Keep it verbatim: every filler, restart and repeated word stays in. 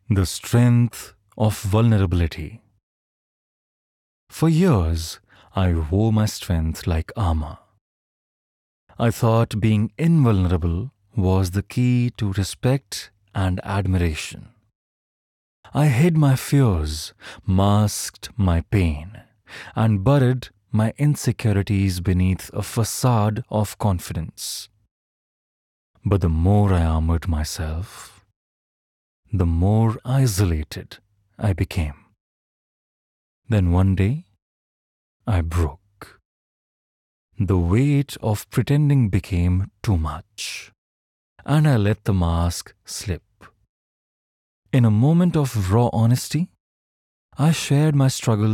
The strength of vulnerability. For years, I wore my strength like armor. I thought being invulnerable was the key to respect and admiration. I hid my fears, masked my pain, and buried my insecurities beneath a facade of confidence. But the more I armored myself, the more isolated I became. Then one day, I broke. The weight of pretending became too much, and I let the mask slip. In a moment of raw honesty, I shared my struggle